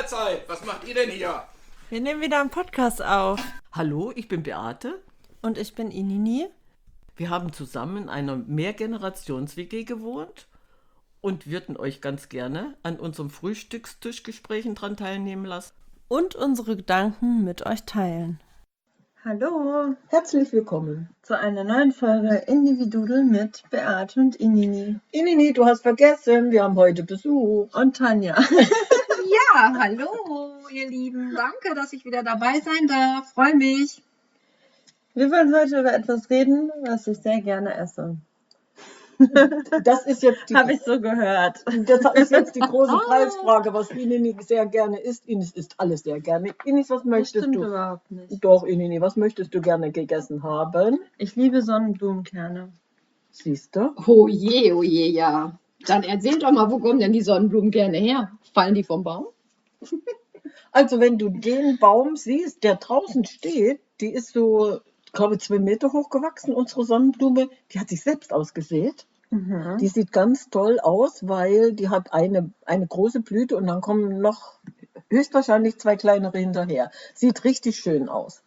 Mahlzeit. Was macht ihr denn hier? Wir nehmen wieder einen Podcast auf. Hallo, ich bin Beate. Und ich bin Inini. Wir haben zusammen in einer Mehrgenerations-WG gewohnt und würden euch ganz gerne an unserem Frühstückstischgesprächen dran teilnehmen lassen. Und unsere Gedanken mit euch teilen. Hallo Herzlich willkommen. zu einer neuen Folge Individudel mit Beate und Inini Inini, du hast vergessen, wir haben heute Besuch. und Tanja. Ja, hallo, ihr Lieben. Danke, dass ich wieder dabei sein darf. Freue mich. Wir wollen heute über etwas reden, was ich sehr gerne esse. Das ist jetzt die, Habe ich so gehört. das ist jetzt die große Preisfrage, was Inini sehr gerne isst. Inis isst alles sehr gerne. Inis, was Das möchtest stimmt du? überhaupt nicht. Doch, Inini, was möchtest du gerne gegessen haben? Ich liebe Sonnenblumenkerne. Siehst du? Oh je, ja. Dann erzähl doch mal, wo kommen denn die Sonnenblumen gerne her? Fallen die vom Baum? Also wenn du den Baum siehst, der draußen steht, die ist so, ich glaube, 2 Meter hoch gewachsen, unsere Sonnenblume, die hat sich selbst ausgesät. Mhm. Die sieht ganz toll aus, weil die hat eine große Blüte und dann kommen noch höchstwahrscheinlich 2 kleinere hinterher. Sieht richtig schön aus.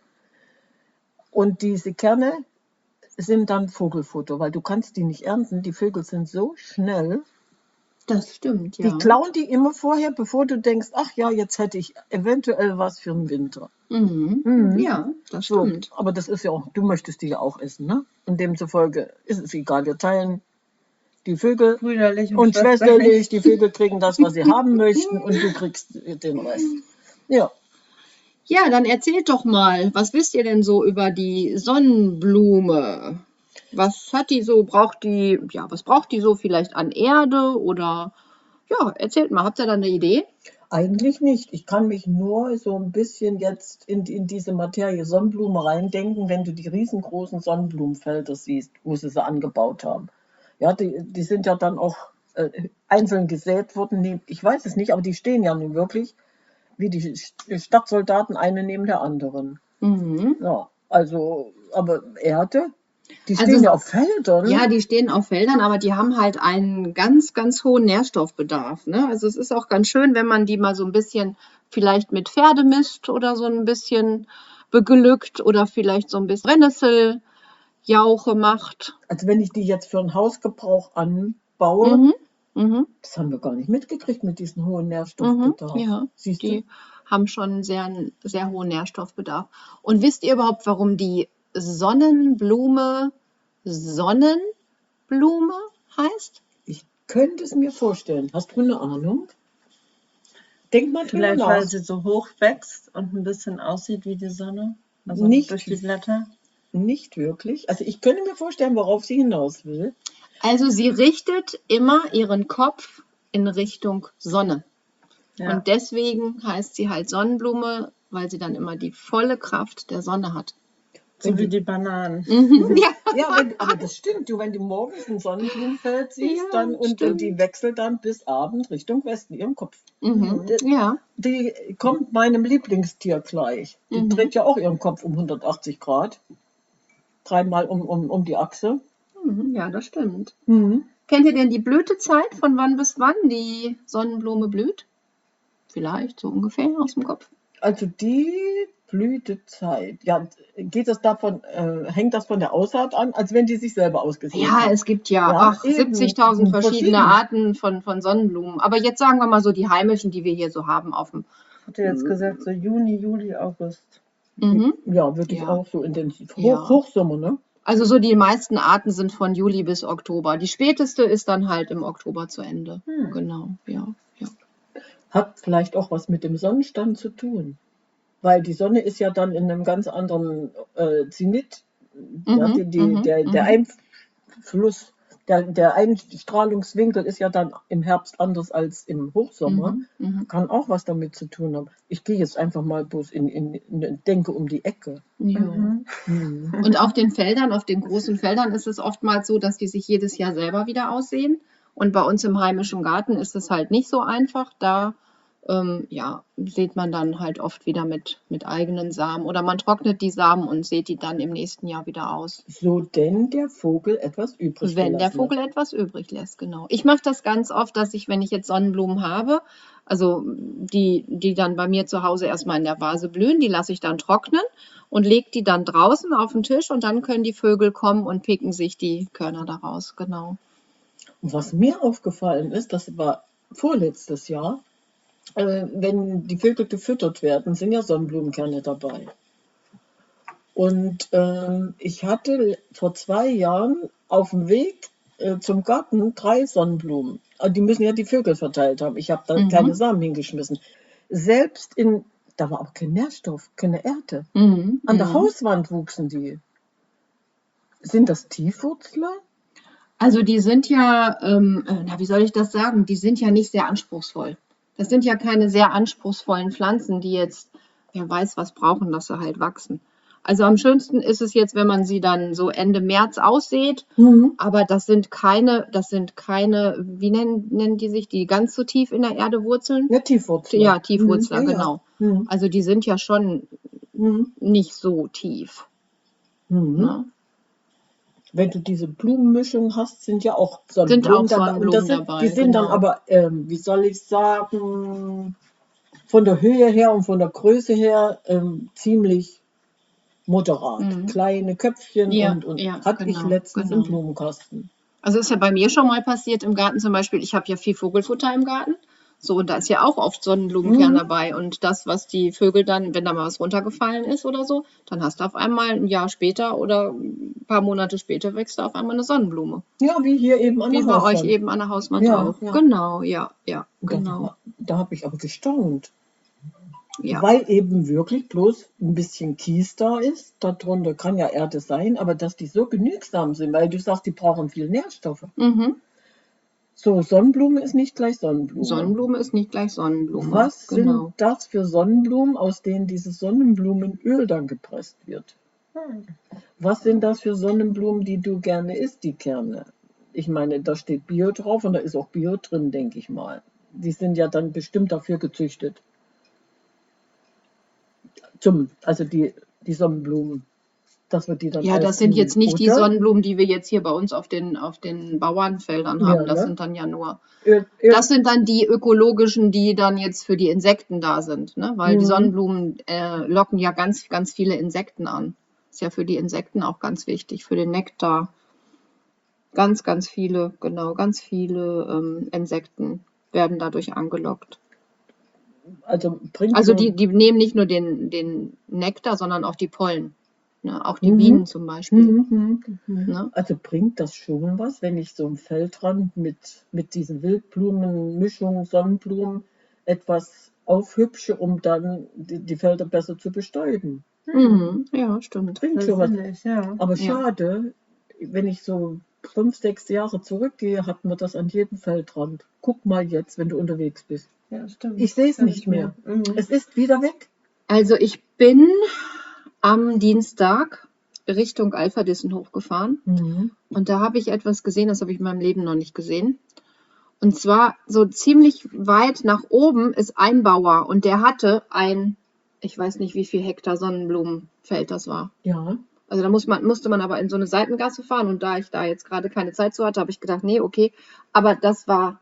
Und diese Kerne sind dann Vogelfutter, weil du kannst die nicht ernten. Die Vögel sind so schnell. Das stimmt, ja. Die klauen die immer vorher, bevor du denkst, ach ja, jetzt hätte ich eventuell was für den Winter. Mhm. Ja, das So, stimmt. aber das ist ja auch, du möchtest die ja auch essen, ne? Und demzufolge ist es egal, wir teilen die Vögel Brüderlich und schwesterlich. Die Vögel kriegen das, was sie haben möchten und du kriegst den Rest. Ja, Ja, dann erzählt doch mal, was wisst ihr denn so über die Sonnenblume? Was hat die so, was braucht die so vielleicht an Erde oder, ja, erzählt mal, habt ihr da eine Idee? eigentlich nicht. Ich kann mich nur so ein bisschen jetzt in diese Materie Sonnenblume reindenken, wenn du die riesengroßen Sonnenblumenfelder siehst, wo sie angebaut haben. Ja, die sind ja dann auch einzeln gesät worden. Ich weiß es nicht, aber die stehen ja nun wirklich wie die Stadtsoldaten eine neben der anderen. Mhm. Ja, also, aber Erde, die Also stehen ja auf Feldern. Ja, die stehen auf Feldern, aber die haben halt einen ganz, ganz hohen Nährstoffbedarf, ne? Also es ist auch ganz schön, wenn man die mal so ein bisschen vielleicht mit Pferdemist oder so ein bisschen beglückt oder vielleicht so ein bisschen Brennnesseljauche macht. Also wenn ich die jetzt für einen Hausgebrauch anbaue, Mhm. Mhm. das haben wir gar nicht mitgekriegt mit diesem hohen Nährstoffbedarf. Ja, Siehst du? die haben schon einen sehr hohen Nährstoffbedarf. Und wisst ihr überhaupt, warum die Sonnenblume Sonnenblume heißt? Ich könnte es mir vorstellen. Hast du eine Ahnung? Denk mal drüber Vielleicht, nach. weil sie so hoch wächst und ein bisschen aussieht wie die Sonne. Also Nicht. durch die Blätter. Nicht wirklich. Also ich könnte mir vorstellen, worauf sie hinaus will. Also sie richtet immer ihren Kopf in Richtung Sonne. Ja. Und deswegen heißt sie halt Sonnenblume, weil sie dann immer die volle Kraft der Sonne hat. So wie die Bananen. Ja, Ja, aber das stimmt. Du, wenn du morgens ein Sonnenblumenfeld siehst, Ja, dann und stimmt. die wechselt dann bis Abend Richtung Westen, ihrem Kopf. ja. Die kommt meinem Lieblingstier gleich. Die dreht ja auch ihren Kopf um 180 Grad. 3-mal um die Achse. Ja, das stimmt. Kennt ihr denn die Blütezeit, von wann bis wann die Sonnenblume blüht? Vielleicht so ungefähr aus dem Kopf. Also die Blütezeit, ja, hängt das von der Aussaat an, als wenn die sich selber ausgesät Ja, hat? es gibt Ja, eben. 70.000 verschiedene Verschieden. Arten von Sonnenblumen. Aber jetzt sagen wir mal so die heimischen, die wir hier so haben auf dem. Ich hatte jetzt gesagt, so Juni, Juli, August. Ja, wirklich Ja. auch so intensiv. Ja. Hochsommer, ne? Also so die meisten Arten sind von Juli bis Oktober. Die späteste ist dann halt im Oktober zu Ende. Genau, ja. Hat vielleicht auch was mit dem Sonnenstand zu tun. Weil die Sonne ist ja dann in einem ganz anderen Zenit. Ja, der Einfluss, der Einstrahlungswinkel ist ja dann im Herbst anders als im Hochsommer. Kann auch was damit zu tun haben. Ich gehe jetzt einfach mal bloß denke um die Ecke. Ja. Und auf den Feldern, auf den großen Feldern ist es oftmals so, dass die sich jedes Jahr selber wieder aussehen. Und bei uns im heimischen Garten ist es halt nicht so einfach. Da ja, sät man dann halt oft wieder mit eigenen Samen. Oder man trocknet die Samen und sät die dann im nächsten Jahr wieder aus. So denn der Vogel etwas übrig Wenn der gelassen Vogel etwas übrig lässt, genau. Ich mache das ganz oft, dass ich, wenn ich jetzt Sonnenblumen habe, also die dann bei mir zu Hause erstmal in der Vase blühen, die lasse ich dann trocknen und lege die dann draußen auf den Tisch und dann können die Vögel kommen und picken sich die Körner daraus, genau. Und was mir aufgefallen ist, das war vorletztes Jahr, wenn die Vögel gefüttert werden, sind ja Sonnenblumenkerne dabei. Und ich hatte vor 2 Jahren auf dem Weg zum Garten 3 Sonnenblumen. Die müssen ja die Vögel verteilt haben. Ich habe da keine Samen hingeschmissen. Selbst da war auch kein Nährstoff, keine Erde. An der Hauswand wuchsen die. Sind das Tiefwurzler? Also die sind ja, wie soll ich das sagen? Die sind ja nicht sehr anspruchsvoll. Das sind ja keine sehr anspruchsvollen Pflanzen, die jetzt, wer weiß, was brauchen, dass sie halt wachsen. Also am schönsten ist es jetzt, wenn man sie dann so Ende März aussät, aber das sind keine, wie nennen die sich, die ganz so tief in der Erde wurzeln? Ja, Tiefwurzler. Ja, Tiefwurzler, Ja, ja. genau. Also die sind ja schon nicht so tief. Ne? Wenn du diese Blumenmischung hast, sind ja auch Sind Sonnenblumen auch Sonnenblumen dabei, Die sind dann genau. aber, wie soll ich sagen, von der Höhe her und von der Größe her ziemlich moderat. Kleine Köpfchen Ja, und ja, hatte ich genau, letztens genau. im Blumenkasten. Also ist ja bei mir schon mal passiert im Garten zum Beispiel, ich habe ja viel Vogelfutter im Garten. So, und da ist ja auch oft Sonnenblumenkern dabei. Und das, was die Vögel dann, wenn da mal was runtergefallen ist oder so, dann hast du auf einmal ein Jahr später oder ein paar Monate später wächst da auf einmal eine Sonnenblume. Ja, wie hier eben an Wie der bei Hauswand. euch eben an der Hauswand Ja, auch. ja. Genau, ja, Und genau. Da habe ich aber gestaunt. Ja. Weil eben wirklich bloß ein bisschen Kies da ist. Darunter kann ja Erde sein, aber dass die so genügsam sind, weil du sagst, die brauchen viel Nährstoffe. So, Sonnenblume ist nicht gleich Sonnenblume. Sonnenblume ist nicht gleich Sonnenblume. Was Genau. sind das für Sonnenblumen, aus denen dieses Sonnenblumenöl dann gepresst wird? Was sind das für Sonnenblumen, die du gerne isst, die Kerne? Ich meine, da steht Bio drauf und da ist auch Bio drin, denke ich mal. Die sind ja dann bestimmt dafür gezüchtet. Also die Sonnenblumen, dass wir die dann Ja, das essen, sind jetzt nicht die oder? Sonnenblumen, die wir jetzt hier bei uns auf den Bauernfeldern haben. Ja, Das ne? sind dann ja nur. Öl. Das sind dann die ökologischen, die dann jetzt für die Insekten da sind, ne? Weil die Sonnenblumen locken ja ganz, ganz viele Insekten an. Ist ja für die Insekten auch ganz wichtig, für den Nektar. Ganz, ganz viele, genau, ganz viele Insekten werden dadurch angelockt. Also bringt Also so- die nehmen nicht nur den Nektar, sondern auch die Pollen. Ne? Auch die Bienen zum Beispiel. Ne? Also bringt das schon was, wenn ich so einen Feldrand mit diesen Wildblumenmischungen, Sonnenblumen etwas aufhübsche, um dann die Felder besser zu bestäuben. Ja, stimmt. Bringt schon was. Natürlich, ja. Aber Ja. schade, wenn ich so 5, 6 Jahre zurückgehe, hatten wir das an jedem Feldrand. Guck mal jetzt, wenn du unterwegs bist. Ja, stimmt. Ich sehe es Kenn nicht ich mehr. Mhm. Es ist wieder weg. Also ich bin am Dienstag Richtung Alphadissen hochgefahren und da habe ich etwas gesehen, das habe ich in meinem Leben noch nicht gesehen. Und zwar so ziemlich weit nach oben ist ein Bauer und der hatte ich weiß nicht, wie viel Hektar Sonnenblumenfeld das war. Ja. Also da musste man aber in so eine Seitengasse fahren und da ich da jetzt gerade keine Zeit zu hatte, habe ich gedacht, nee, okay. Aber das war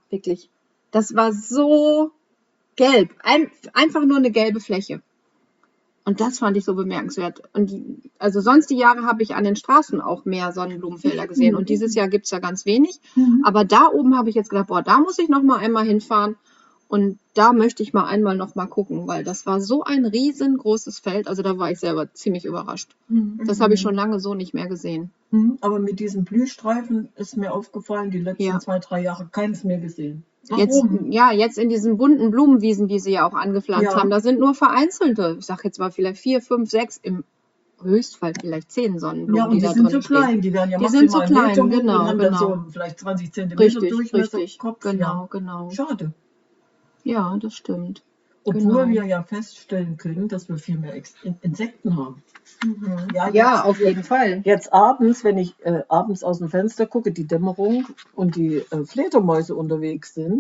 so gelb. Einfach nur eine gelbe Fläche. Und das fand ich so bemerkenswert. Und also sonst die Jahre habe ich an den Straßen auch mehr Sonnenblumenfelder gesehen. Und dieses Jahr gibt es ja ganz wenig. Aber da oben habe ich jetzt gedacht, boah, da muss ich noch mal einmal hinfahren. Und da möchte ich mal einmal noch mal gucken, weil das war so ein riesengroßes Feld. Also da war ich selber ziemlich überrascht. Das habe ich schon lange so nicht mehr gesehen. Aber mit diesen Blühstreifen ist mir aufgefallen, die letzten Ja. 2, 3 Jahre keins mehr gesehen. Jetzt, Warum? jetzt in diesen bunten Blumenwiesen, die sie ja auch angepflanzt Ja. haben, da sind nur vereinzelte, ich sage jetzt mal vielleicht 4, 5, 6, im Höchstfall vielleicht 10 Sonnenblumen, Ja, und die da sind drin so klein, stehen. die werden ja Die sind so maximal einen klein, Meter hoch genau, und haben dann genau. so vielleicht 20 Zentimeter Richtig, Durchmesser richtig, Kopf. genau, Ja. genau. Schade. Ja, das stimmt. Obwohl Genau. wir ja feststellen können, dass wir viel mehr Insekten haben. Ja, auf jeden Fall. Jetzt abends, wenn ich abends aus dem Fenster gucke, die Dämmerung und die Fledermäuse unterwegs sind,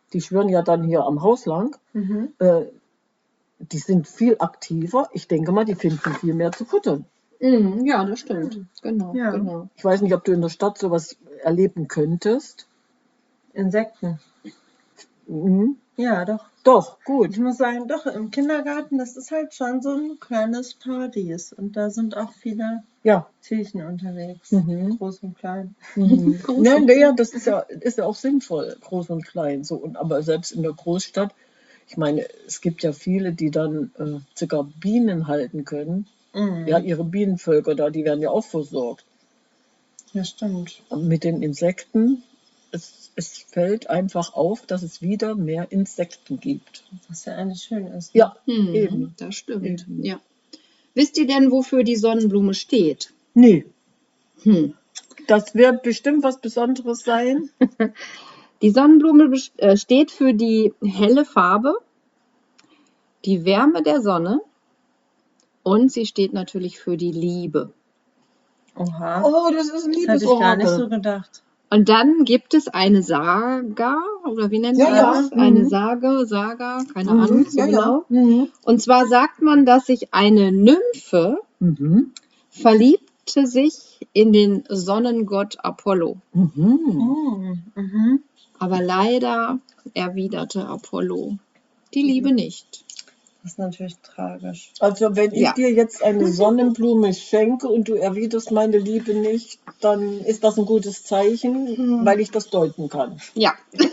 die schwirren ja dann hier am Haus lang. Mhm. Die sind viel aktiver. Ich denke mal, die finden viel mehr zu futtern. Ja, das stimmt. Genau, Ja. genau. Ich weiß nicht, ob du in der Stadt sowas erleben könntest. Insekten. Mhm. Ja, doch. Doch, gut. Ich muss sagen, doch, im Kindergarten, das ist halt schon so ein kleines Paradies. Und da sind auch viele Ja. Tierchen unterwegs. Mhm. Groß und klein. Mhm. Groß Ja, und naja, das ist ja auch sinnvoll, groß und klein. So. Aber selbst in der Großstadt, ich meine, es gibt ja viele, die dann sogar Bienen halten können. Mhm. Ja, ihre Bienenvölker da, die werden ja auch versorgt. Ja, stimmt. Und mit den Insekten, es fällt einfach auf, dass es wieder mehr Insekten gibt. Was ja eigentlich schön ist. Ne? Ja, eben. Das stimmt. Eben. Ja. Wisst ihr denn, wofür die Sonnenblume steht? Nee, Das wird bestimmt was Besonderes sein. Die Sonnenblume steht für die helle Farbe, die Wärme der Sonne und sie steht natürlich für die Liebe. Oha. Oh, das ist ein Das hätte ich gar nicht so Liebesorakel. gedacht. Und dann gibt es eine Saga, oder wie nennt Ja, man ja. das? Eine Mhm. Saga, keine Ahnung. So Ja, genau. ja. Mhm. Und zwar sagt man, dass sich eine Nymphe Mhm. verliebte sich in den Sonnengott Apollo. Mhm. Mhm. Mhm. Aber leider erwiderte Apollo die Liebe nicht. Das ist natürlich tragisch. Also wenn ich Ja. dir jetzt eine Sonnenblume schenke und du erwiderst meine Liebe nicht, dann ist das ein gutes Zeichen, weil ich das deuten kann. Ja.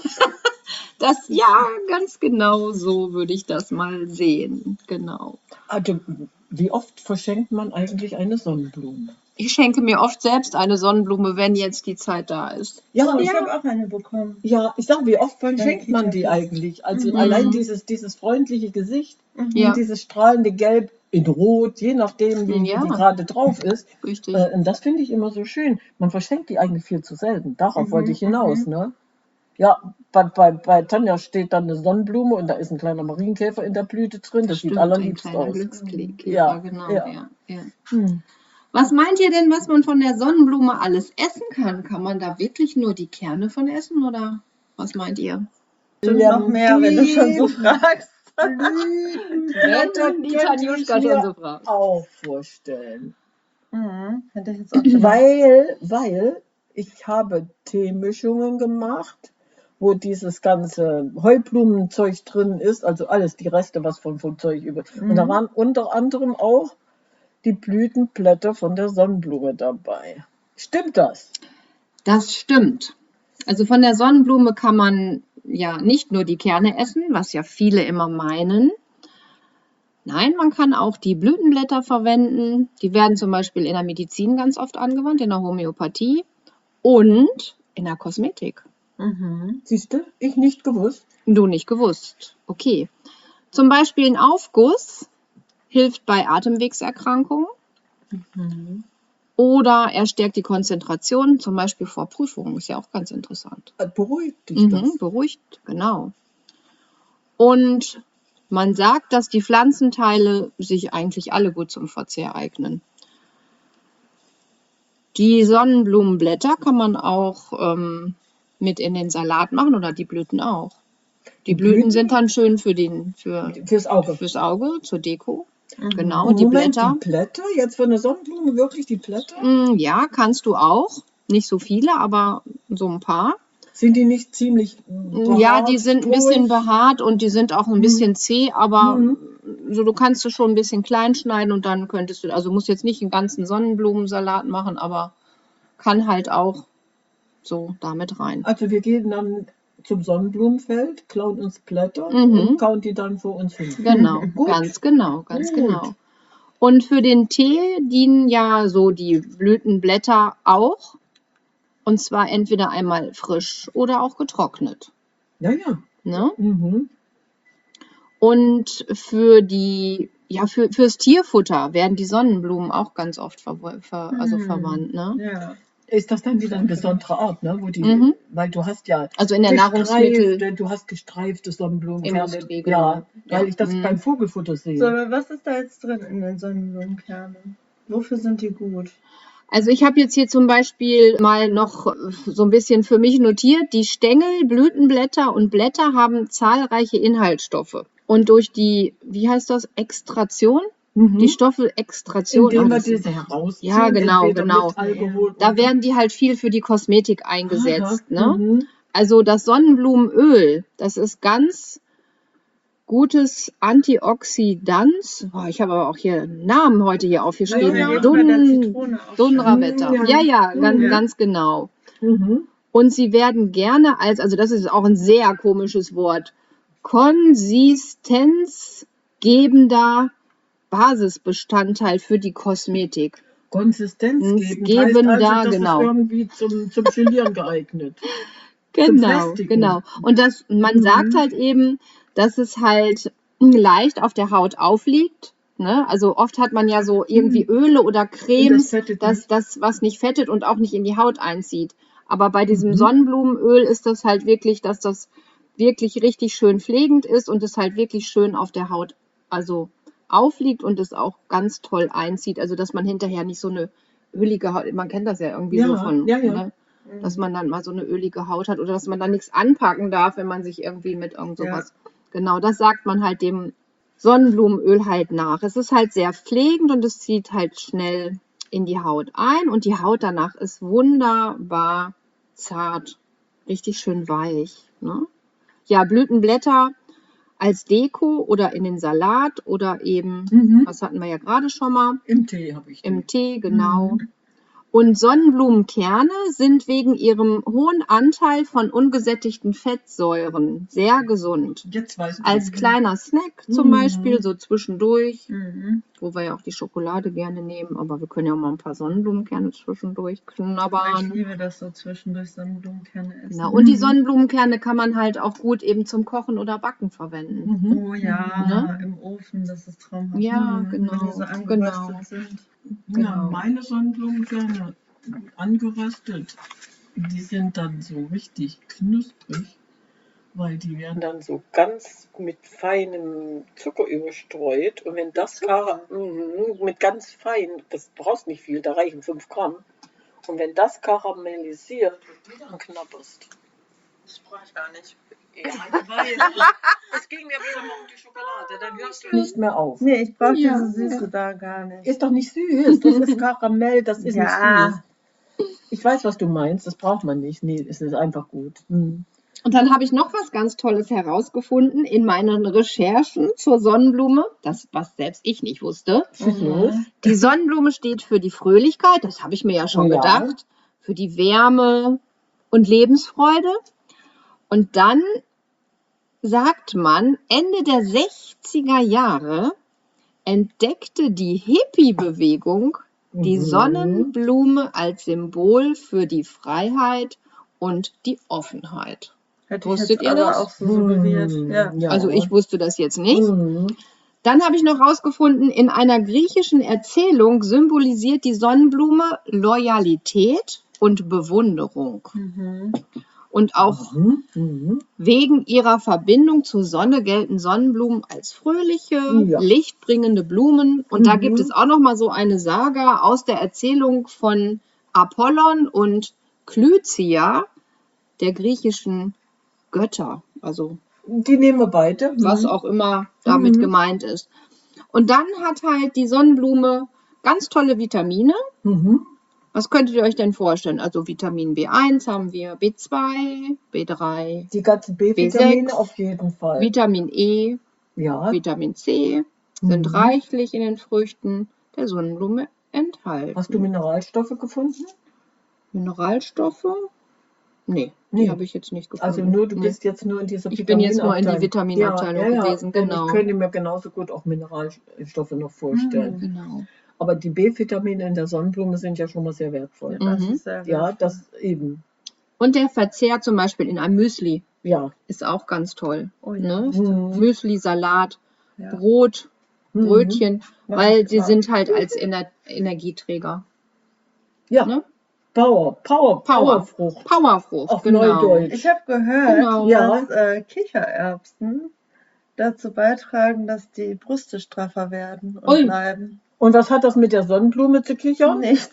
Ja, ganz genau so würde ich das mal sehen. Genau. Also wie oft verschenkt man eigentlich eine Sonnenblume? Ich schenke mir oft selbst eine Sonnenblume, wenn jetzt die Zeit da ist. Ja, Oh, ich habe auch eine bekommen. ja, ich sag, wie oft verschenkt Danke, man die Katja. eigentlich? Also allein dieses freundliche Gesicht Ja. und dieses strahlende Gelb in Rot, je nachdem, wie Ja. die gerade drauf ist. Richtig. Und das finde ich immer so schön. Man verschenkt die eigentlich viel zu selten. Darauf wollte ich hinaus, ne? Ja, bei Tanja steht dann eine Sonnenblume und da ist ein kleiner Marienkäfer in der Blüte drin. Das sieht Stimmt, ein allerliebst kleiner aus. Glückskäfer, Ja, genau. ja. Ja. Hm. Was meint ihr denn, was man von der Sonnenblume alles essen kann? Kann man da wirklich nur die Kerne von essen oder was meint ihr? Bestimmt noch mehr, wenn du schon so fragst. Blütenblätter Wenn die könnte Tanjuschka ich schon mir so fragt. auch vorstellen. Mhm. Hätte ich jetzt auch gedacht. Weil ich habe Teemischungen gemacht, wo dieses ganze Heublumenzeug drin ist, also alles, die Reste, was vom Zeug über. Und da waren unter anderem auch die Blütenblätter von der Sonnenblume dabei. Stimmt das? Das stimmt. Also von der Sonnenblume kann man ja nicht nur die Kerne essen, was ja viele immer meinen. Nein, man kann auch die Blütenblätter verwenden. Die werden zum Beispiel in der Medizin ganz oft angewandt, in der Homöopathie und in der Kosmetik. Mhm. Siehst du? Ich nicht gewusst. Du nicht gewusst. Okay. Zum Beispiel ein Aufguss hilft bei Atemwegserkrankungen oder er stärkt die Konzentration, zum Beispiel vor Prüfungen. Ist ja auch ganz interessant. Beruhigt dich das. Beruhigt, genau. Und man sagt, dass die Pflanzenteile sich eigentlich alle gut zum Verzehr eignen. Die Sonnenblumenblätter kann man auch mit in den Salat machen oder die Blüten auch. Die Blüten sind dann schön Fürs Auge. fürs Auge, zur Deko. Mhm. Genau, die Blätter. Die Blätter? Jetzt für eine Sonnenblume wirklich die Blätter? Ja, kannst du auch. Nicht so viele, aber so ein paar. Sind die nicht ziemlich Ja, die sind ein bisschen porig? behaart und die sind auch ein bisschen zäh, aber so du kannst du schon ein bisschen klein schneiden und dann könntest du, also musst jetzt nicht einen ganzen Sonnenblumensalat machen, aber kann halt auch so damit rein. Also wir gehen dann zum Sonnenblumenfeld, klauen uns Blätter Mhm. und kauen die dann vor uns hin. Genau, Gut. ganz genau, ganz Gut. genau. Und für den Tee dienen ja so die Blütenblätter auch. Und zwar entweder einmal frisch oder auch getrocknet. Ja, ja. Ne? Mhm. Und fürs Tierfutter werden die Sonnenblumen auch ganz oft verwandt. Ne? Ja. Ist das dann wieder eine besondere Art, ne? Wo die, Mhm. weil du hast ja Also in der Nahrungsmittel. du hast gestreifte Sonnenblumenkerne. Industrie, Ja, genau. weil ich das Mhm. beim Vogelfutter sehe. So, aber was ist da jetzt drin in den Sonnenblumenkernen? Wofür sind die gut? Also ich habe jetzt hier zum Beispiel mal noch so ein bisschen für mich notiert, die Stängel, Blütenblätter und Blätter haben zahlreiche Inhaltsstoffe. Und durch die, wie heißt das, Extraktion? Die Stoffelextraktion. Indem wir das diese herausziehen. Ja, genau, entweder genau. Mit Alkohol Da oder- werden die halt viel für die Kosmetik eingesetzt. Aha, Ne? Also das Sonnenblumenöl, das ist ganz gutes Antioxidant. Boah, ich habe aber auch hier einen Namen heute hier aufgeschrieben. Ja, geht bei der Zitrone auch schon. Dunrawetter. Ja, ganz genau. Mhm. Und sie werden gerne also das ist auch ein sehr komisches Wort, konsistenzgebender Basisbestandteil für die Kosmetik. Konsistenz Geben geben heißt da, also, das genau. ist irgendwie zum Gelieren geeignet. Genau, Festigen. genau. Und man sagt halt eben, dass es halt leicht auf der Haut aufliegt. Ne? Also oft hat man ja so irgendwie Öle oder Cremes, fettet das was nicht fettet und auch nicht in die Haut einzieht. Aber bei diesem Sonnenblumenöl ist das halt wirklich, dass das wirklich richtig schön pflegend ist und es halt wirklich schön auf der Haut also aufliegt und es auch ganz toll einzieht. Also dass man hinterher nicht so eine ölige Haut, man kennt das ja irgendwie so von, ja. Ne? Dass man dann mal so eine ölige Haut hat oder dass man dann nichts anpacken darf, wenn man sich irgendwie mit irgend sowas. Genau, das sagt man halt dem Sonnenblumenöl halt nach. Es ist halt sehr pflegend und es zieht halt schnell in die Haut ein und die Haut danach ist wunderbar zart, richtig schön weich. Ne? Ja, Blütenblätter als Deko oder in den Salat oder eben, was hatten wir ja gerade schon mal, Im Tee habe ich die. im Tee, genau. Und Sonnenblumenkerne sind wegen ihrem hohen Anteil von ungesättigten Fettsäuren sehr gesund. Jetzt weiß ich. Als kleiner Snack zum Beispiel, so zwischendurch, wo wir ja auch die Schokolade gerne nehmen, aber wir können ja auch mal ein paar Sonnenblumenkerne zwischendurch Ich knabbern. liebe das so zwischendurch Sonnenblumenkerne essen. Genau. Und die Sonnenblumenkerne kann man halt auch gut eben zum Kochen oder Backen verwenden. Oh ja, im Ofen, das ist traumhaft. Ja, genau, Wenn die so angeröstet sind. Ja, Genau. meine Sonnenblumenkerne angeröstet, die sind dann so richtig knusprig, weil die werden dann so ganz mit feinem Zucker überstreut. Und wenn das mit ganz fein, das brauchst nicht viel, da reichen 5 Gramm. Und wenn das karamellisiert und du dann knabberst. Das brauche ich gar nicht. Ja, weil es ging mir wieder mal um die Schokolade, dann hörst du nicht mehr auf. Nee, ich brauche Ja. diese Süße da gar nicht. Ist doch nicht süß, das ist Karamell, das ist Ja. nicht süß. Ich weiß, was du meinst, das braucht man nicht. Nee, es ist einfach gut. Und dann habe ich noch was ganz Tolles herausgefunden in meinen Recherchen zur Sonnenblume, das was selbst ich nicht wusste. Die Sonnenblume steht für die Fröhlichkeit, das habe ich mir ja schon Ja. gedacht, für die Wärme und Lebensfreude. Und dann sagt man, Ende der 60er Jahre entdeckte die Hippie-Bewegung die Sonnenblume als Symbol für die Freiheit und die Offenheit. Hätte Wusstet ich jetzt ihr aber das? auch so suggeriert. Ja. Ja. Also ich wusste das jetzt nicht. Mhm. Dann habe ich noch herausgefunden, in einer griechischen Erzählung symbolisiert die Sonnenblume Loyalität und Bewunderung. Und auch wegen ihrer Verbindung zur Sonne gelten Sonnenblumen als fröhliche, lichtbringende Blumen. Und da gibt es auch noch mal so eine Saga aus der Erzählung von Apollon und Klyzia, der griechischen Götter. Also Die nehmen wir beide. was auch immer damit gemeint ist. Und dann hat halt die Sonnenblume ganz tolle Vitamine. Was könntet ihr euch denn vorstellen? Also Vitamin B1 haben wir, B2, B3, Die ganzen B-Vitamine B6, auf jeden Fall. Vitamin E, Ja. Vitamin C sind reichlich in den Früchten der Sonnenblume enthalten. Hast du Mineralstoffe gefunden? Mineralstoffe? Nee, Nee. die habe ich jetzt nicht gefunden. Also nur, du Nee. bist jetzt nur in dieser Ich bin jetzt nur in die Vitaminabteilung. Vitaminabteilung gewesen, denn genau. Ich könnte mir genauso gut auch Mineralstoffe noch vorstellen. Genau. Aber die B-Vitamine in der Sonnenblume sind ja schon mal sehr wertvoll. Das ist sehr Ja, wertvoll. das eben. Und der Verzehr zum Beispiel in einem Müsli Ja. ist auch ganz toll. Oh ja. Ne? Müsli, Salat, Ja. Brot, Brötchen, Ja, weil sie genau. sind halt als Energieträger. Ja. Ne? Powerfrucht. Powerfrucht, Auf genau. Neudeutsch. Ich habe gehört, Genau. dass Kichererbsen dazu beitragen, dass die Brüste straffer werden und Ui. bleiben. Und was hat das mit der Sonnenblume zu kichern? Nichts.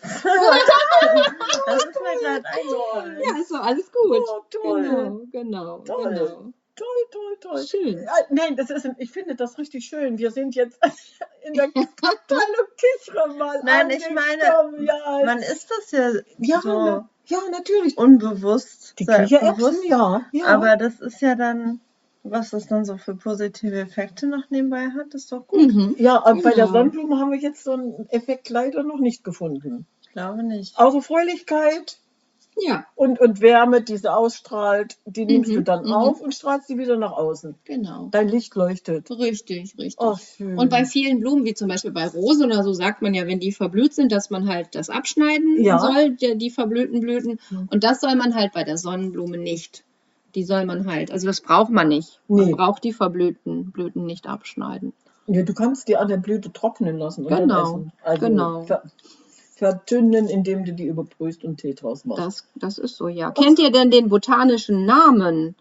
Das ist mir gerade eingefallen. Ja, ist doch alles gut. Oh, toll. Genau. Toll. Toll. Schön. Ja, nein, ich finde das richtig schön. Wir sind jetzt in der Abteilung Kichre mal Nein, ich meine, angekommen. Ja, man ist das ja ja, so ja, natürlich. unbewusst. Die sehr Kichererbsen, bewusst. ja. Aber das ist ja dann, was das dann so für positive Effekte noch nebenbei hat, ist doch gut. Mhm. Ja, aber bei der Genau. Sonnenblume haben wir jetzt so einen Effekt leider noch nicht gefunden. Ich glaube nicht. Außer Fröhlichkeit Ja, und Wärme, die sie ausstrahlt, die nimmst du dann mhm. auf und strahlst sie wieder nach außen. genau. Dein Licht leuchtet. Richtig. Oh, schön. Und bei vielen Blumen, wie zum Beispiel bei Rosen oder so, sagt man ja, wenn die verblüht sind, dass man halt das abschneiden Ja. soll, die verblühten Blüten. Mhm. Und das soll man halt bei der Sonnenblume nicht. Die soll man halt, also das braucht man nicht. Nee. Man braucht die verblühten Blüten nicht abschneiden. Ja, du kannst die an der Blüte trocknen lassen und dann Genau, essen. Also genau. verdünnen, indem du die überbrühst und Tee draus machst. Das ist so, ja. Kennt ihr denn den botanischen Namen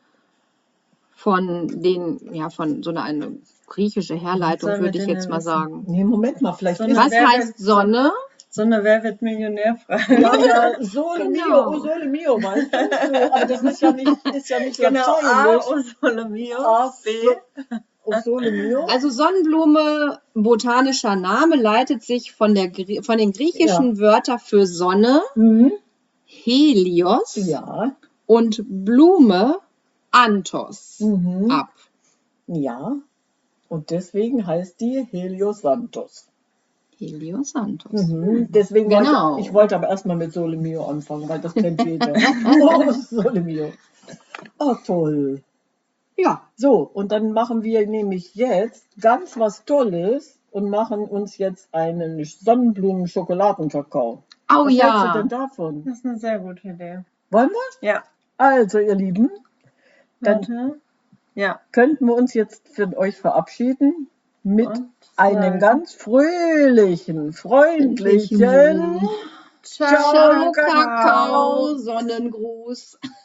von so eine griechische Herleitung, Sollen wir würde ich den jetzt denn mal wissen? sagen? Nee, Moment mal, vielleicht So ist Was Wer heißt wird- Sonne? So eine Wer wird Millionär-Frage. ja, Sole Genau. Mio, Sole Mio, weißt du? So, aber das ist ja nicht Genau, A, lateinisch. O Sole Mio, A, B. O Sole Mio. Also Sonnenblume, botanischer Name, leitet sich von den griechischen Wörtern für Sonne, Mhm. Helios, Ja. und Blume, Anthos, Mhm. ab. Ja. Und deswegen heißt die Heliosanthos. Helios, Anthos. Mhm. Deswegen Genau. ich wollte aber erstmal mit Sole Mio anfangen, weil das kennt jeder. Oh, Sole Mio. Oh, toll. Ja, So, und dann machen wir nämlich jetzt ganz was Tolles und machen uns jetzt einen Sonnenblumen-Schokoladenkakao. oh Was hältst du ja. denn davon? Das ist eine sehr gute Idee. Wollen wir? Ja, Also, ihr Lieben, dann warte. Ja. könnten wir uns jetzt von euch verabschieden mit Und einem sagen, ganz fröhlichen, freundlichen Ciao, Ciao, Kakao, Sonnengruß.